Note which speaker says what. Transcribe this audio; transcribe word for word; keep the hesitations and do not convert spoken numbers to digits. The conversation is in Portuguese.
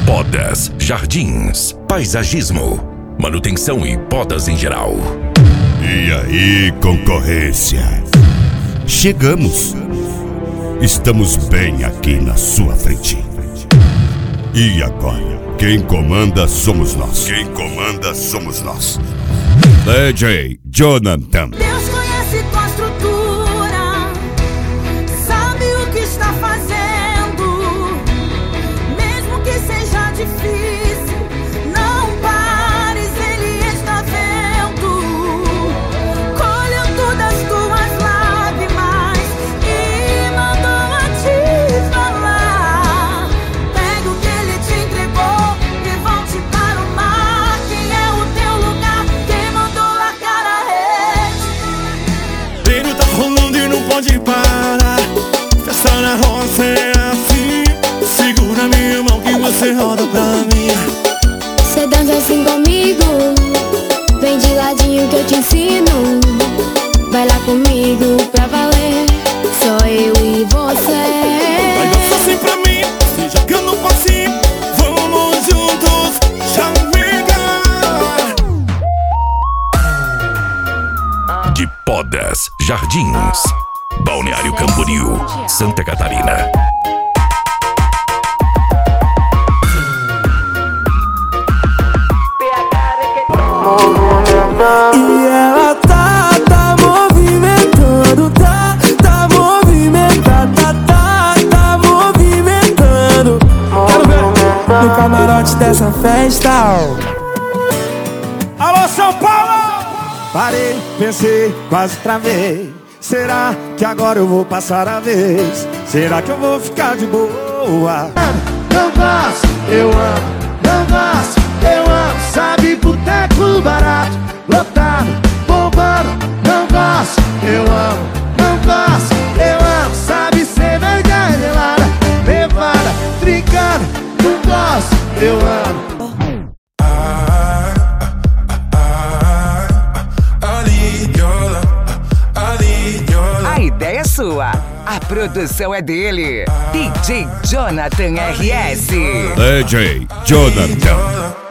Speaker 1: Podas Jardins, paisagismo, manutenção e podas em geral.
Speaker 2: E aí, concorrência? Chegamos. Estamos bem aqui na sua frente. E agora, quem comanda somos nós. Quem comanda somos nós. D J Jonathan.
Speaker 3: Deus conhece tua estrutura, sabe o que está fazendo. Mesmo que seja difícil, não pares, Ele está vendo. Colheu todas as tuas lágrimas e mandou a te falar. Pega o que Ele te entregou e volte para o mar. Quem é o teu lugar? Quem mandou largar a rede?
Speaker 4: Treino tá rolando e não pode parar. Festa na roça é assim. Segura minha mão que você roda pra mim.
Speaker 5: Cê dança assim comigo, vem de ladinho que eu te ensino. Vai lá comigo pra valer, só eu e você.
Speaker 4: Vai dançar assim pra mim, se joga no passinho. Vamos juntos, chavegar.
Speaker 1: De Podas Jardins, Balneário Camboriú, Santa Catarina.
Speaker 6: E ela tá, tá movimentando, tá, tá movimentando, tá, tá, tá movimentando. Quero ver no camarote dessa festa.
Speaker 4: Alô, São Paulo! Parei, pensei, quase travei. Será que agora eu vou passar a vez? Será que eu vou ficar de boa? Não gosto, eu amo. Não gosto, eu amo. Sabe, boteco barato, lotado, bombando. Não gosto, eu amo. Não gosto, eu amo. Sabe, cerveja gelada, levada, trincando. Não gosto, eu amo.
Speaker 7: A ideia é sua, a produção é dele. D J Jonathan R S.
Speaker 2: D J Jonathan.